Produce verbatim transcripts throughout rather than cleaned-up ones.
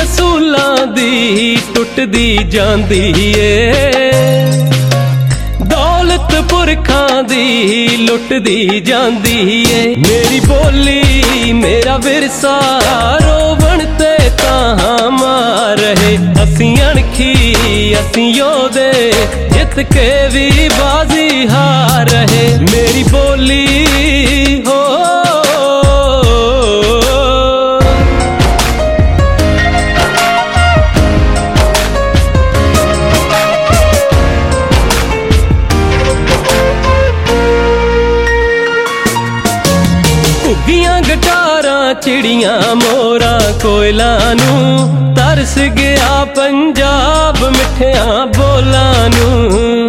असूलां दी टुटदी जांदी ए, दौलत पुरखां दी लुटदी जांदी ए। मेरी बोली मेरा विरसा रोवण ते तां मार रहे, असीं अणखी असीं योधे जित के भी बाजी हार रहे। मेरी बोली हो घुग्गियां गटारां चिड़ियां मोरां कोयलां नूं, तरस गया पंजाब मिठियां बोलां नूं।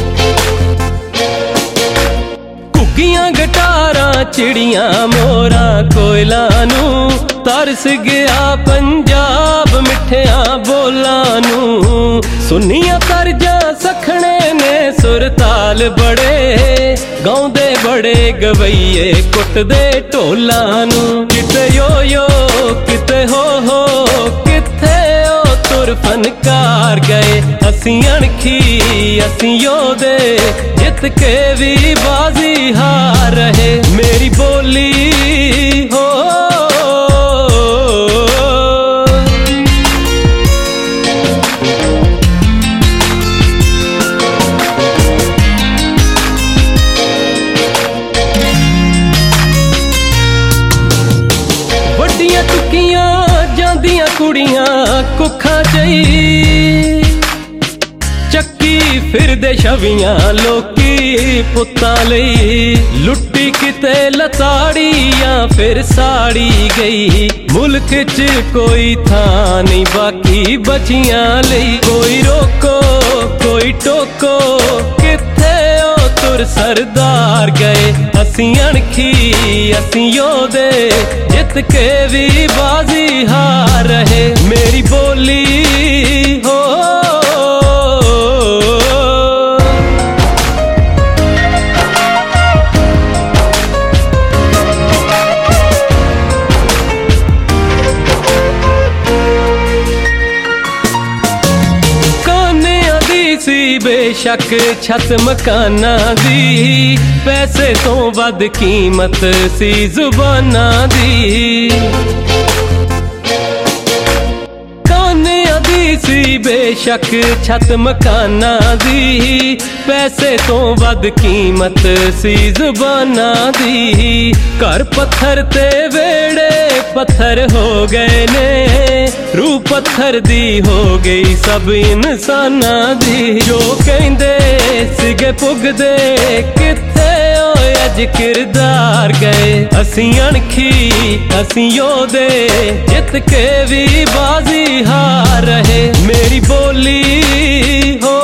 घुग्गियां गटारां चिड़ियां मोरां कोयलां नूं, तरस गया पंजाब मिठियां बोलां नूं। सुनिया तरजां सखणे ने सुरताल बड़े, गाउंदे बड़े गवैये कुटदे ढोलां नूं। किते यो यो किते हो हो किथे ओ तुर फनकार गए, असीं अणखी असीं योधे जित के भी बाजी हार रहे। मेरी बोली हो चुकियां जांदियां कुड़ियां कुखा चई, चक्की फिरदे छवियां लोकी पुत्तां लई। लुट्टी किते लताड़ी या फिर साड़ी गई, मुल्क च कोई थां नहीं बाकी बचियां लई। कोई रोको कोई टोको किथे ओ तुर सरदार गए, असीं अणखी असीं योधे जित के भी बाजी हार रहे। मेरी बोली हो बेशक छत मकाना दी, पैसे तो वध कीमत सी जुबाना दी। कानिया दी सी बेशक छत मकाना दी, पैसे तो वध कीमत सी जुबाना दी। घर पत्थर ते वेड़े पत्थर हो गए ने, रूह पत्थर दी हो गई सब इंसाना दी। जो कहंदे सिगे पुगदे किथे ओ अज किरदार गए, असीं अणखी असीं योधे जित के भी बाजी हार रहे। मेरी बोली हो